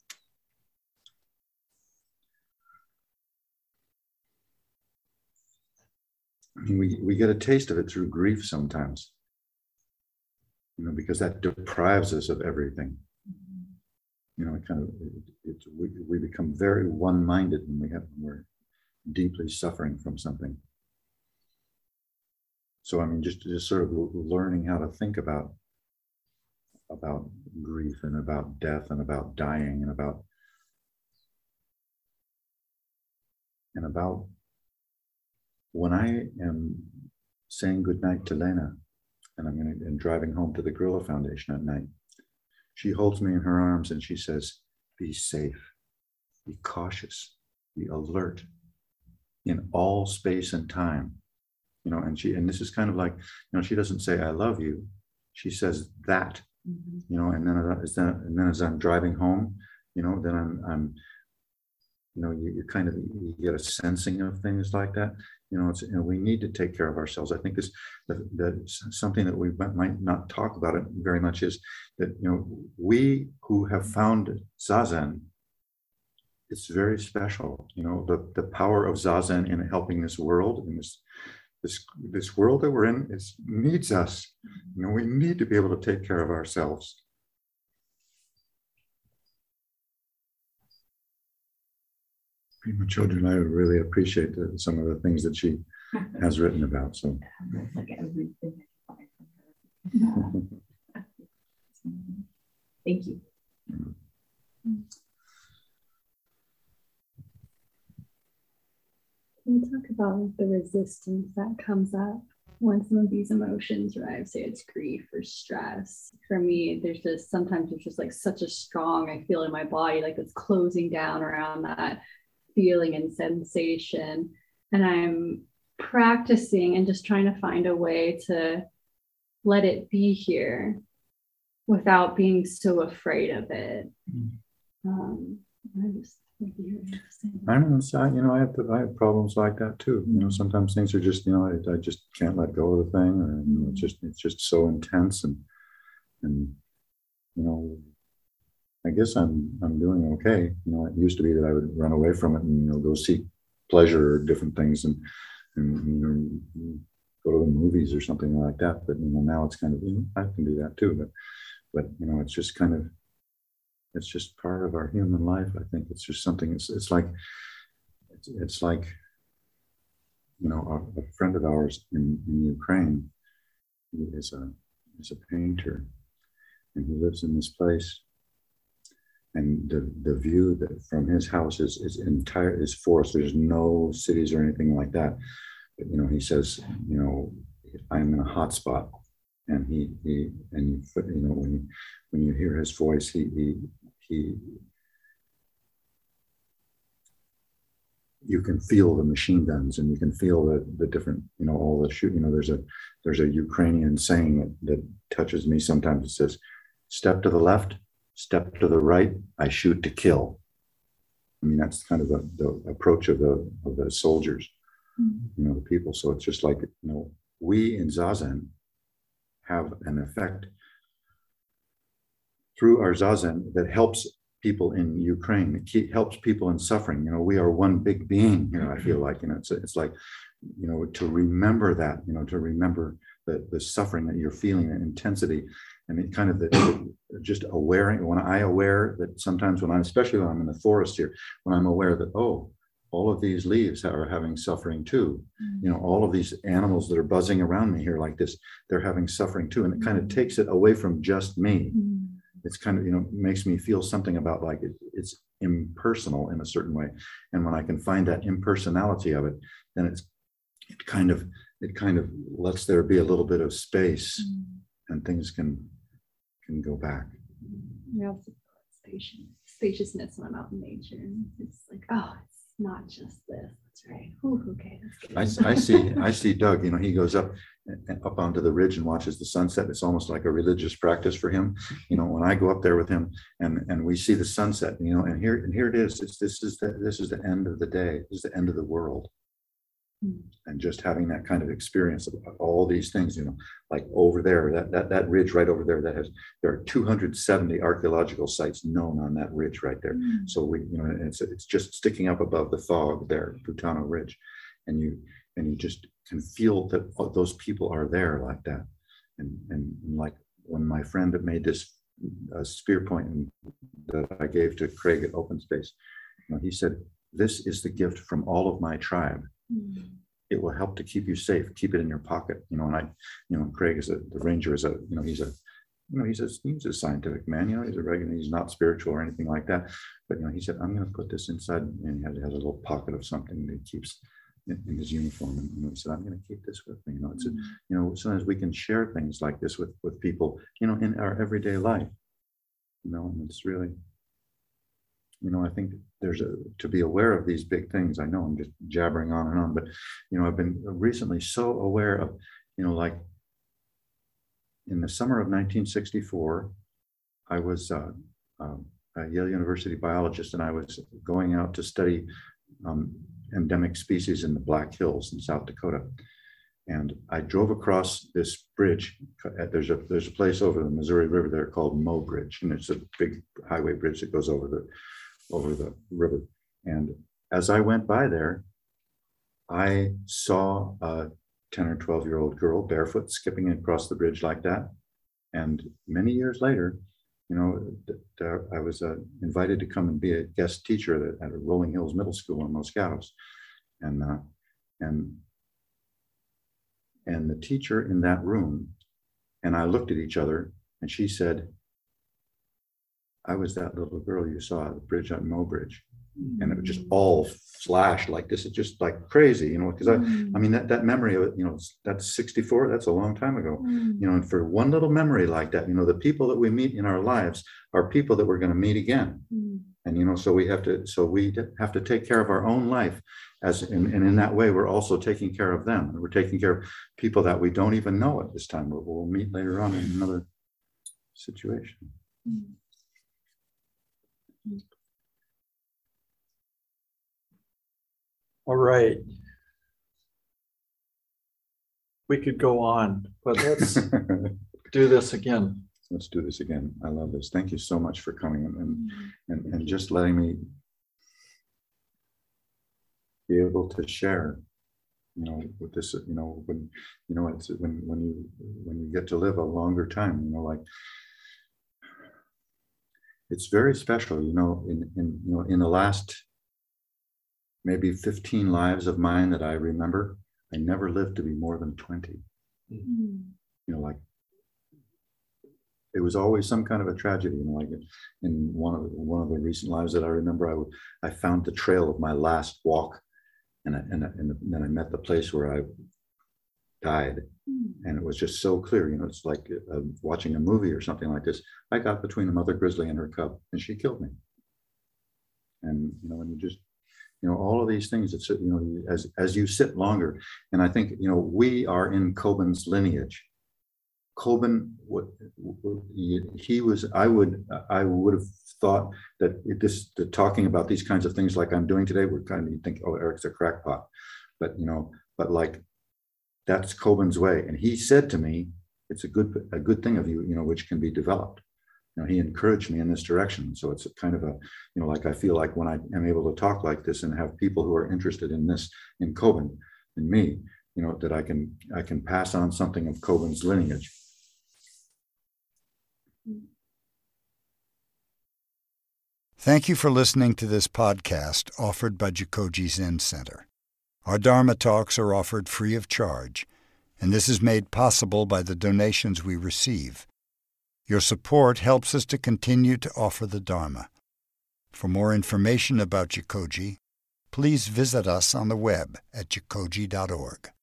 I mean, we get a taste of it through grief sometimes, you know, because that deprives us of everything. You know, it kind of, we become very one-minded when we're deeply suffering from something. So, I mean, just sort of learning how to think about grief and about death and about dying and about when I am saying goodnight to Lena, and driving home to the Gorilla Foundation at night, she holds me in her arms and she says, be safe, be cautious, be alert in all space and time, you know. And this is kind of like, you know, she doesn't say I love you, she says that, you know. And then as I'm driving home, you know, then I'm you know, you kind of, you get a sensing of things like that, you know. It's, you know, we need to take care of ourselves. I think this that something that we might not talk about it very much is that, you know, we who have found Zazen, it's very special, you know, the power of Zazen in helping this world, and this world that we're in needs us. You know, we need to be able to take care of ourselves. Prima Children, I really appreciate some of the things that she has written about. So, like everything I find from her. Thank you. Can we talk about the resistance that comes up when some of these emotions rise? Say it's grief or stress. For me, sometimes there's just like such a strong, I feel in my body, like it's closing down around that feeling and sensation. And I'm practicing and just trying to find a way to let it be here without being so afraid of it. I don't know. So, I have problems like that too. Sometimes things are just, I just can't let go of the thing, or it's just so intense, and I guess I'm doing okay. It used to be that I would run away from it and go seek pleasure or different things and go to the movies or something like that. But now it's kind of I can do that too. But it's just kind of. It's just part of our human life. I think it's just something. It's like a friend of ours in Ukraine. He is a painter, and he lives in this place. And the view that from his house is forest. There's no cities or anything like that. But he says, I'm in a hot spot, and when you hear his voice, you can feel the machine guns, and you can feel the different, all the shoot. There's a Ukrainian saying that touches me sometimes. It says, "Step to the left, step to the right. I shoot to kill." I mean, that's kind of the approach of the soldiers, the people. So it's just like we in Zazen have an effect through our Zazen that helps people in Ukraine. It helps people in suffering. We are one big being here. I feel like, it's like, to remember that, to remember the suffering that you're feeling, the intensity, and it kind of just when I aware that sometimes especially when I'm in the forest here, when I'm aware that, all of these leaves are having suffering too. All of these animals that are buzzing around me here like this, they're having suffering too. And it kind of takes it away from just me. It's kind of, makes me feel something about like it's impersonal in a certain way. And when I can find that impersonality of it, then it kind of lets there be a little bit of space, and things can go back. I also feel spaciousness when I'm out in nature. It's like, it's not just this. That's right. Okay, that's good. I see Doug. He goes up onto the ridge and watches the sunset. It's almost like a religious practice for him. When I go up there with him and we see the sunset, and here it is. This is the end of the day. This is the end of the world. And just having that kind of experience of all these things, like over there, that ridge right over there, there are 270 archaeological sites known on that ridge right there. So it's just sticking up above the fog there, Putano Ridge, and you just can feel that those people are there like that. And like when my friend had made this spear point that I gave to Craig at Open Space, he said, "This is the gift from all of my tribe. It will help to keep you safe. Keep it in your pocket." And Craig the ranger is he's a scientific man. He's a regular. He's not spiritual or anything like that. But he said, "I'm going to put this inside," and he has a little pocket of something that he keeps in his uniform. And he said, "I'm going to keep this with me." Sometimes we can share things like this with people, in our everyday life. And it's really. I think there's to be aware of these big things. I know I'm just jabbering on and on, but, I've been recently so aware of, like in the summer of 1964, I was a Yale University biologist, and I was going out to study endemic species in the Black Hills in South Dakota. And I drove across this bridge. There's a place over the Missouri River there called Mo Bridge, and it's a big highway bridge that goes over the river. And as I went by there, I saw a 10 or 12-year-old girl barefoot skipping across the bridge like that. And many years later, I was invited to come and be a guest teacher at a Rolling Hills Middle School in Los Gatos, and the teacher in that room and I looked at each other, and she said, "I was that little girl you saw at the bridge on Mobridge." And it was just all flashed like this. It's just like crazy, because I mean, that memory of it, that's 64, that's a long time ago, and for one little memory like that, the people that we meet in our lives are people that we're going to meet again. And, so we have to take care of our own life and in that way, we're also taking care of them. We're taking care of people that we don't even know at this time, but we'll meet later on in another situation. All right. We could go on, but let's do this again. Let's do this again. I love this. Thank you so much for coming and just letting me be able to share, with this, when you get to live a longer time, like it's very special, in the last maybe 15 lives of mine that I remember, I never lived to be more than 20. Like it was always some kind of a tragedy. Like in one of the recent lives that I remember, I found the trail of my last walk, and then I met the place where I died, and it was just so clear. It's like watching a movie or something like this. I got between a mother grizzly and her cub, and she killed me. And when you just all of these things, it's as you sit longer, and I think we are in Kobun's lineage. Kobun, he was. I would have thought that talking about these kinds of things like I'm doing today, we're kind of, you think, oh, Eric's a crackpot, but like that's Kobun's way. And he said to me, it's a good thing of you, which can be developed. He encouraged me in this direction. So it's kind of a, like I feel like when I am able to talk like this and have people who are interested in this, in Kobun, in me, that I can pass on something of Kobun's lineage. Thank you for listening to this podcast offered by Jikoji Zen Center. Our Dharma talks are offered free of charge, and this is made possible by the donations we receive. Your support helps us to continue to offer the Dharma. For more information about Jikoji, please visit us on the web at jikoji.org.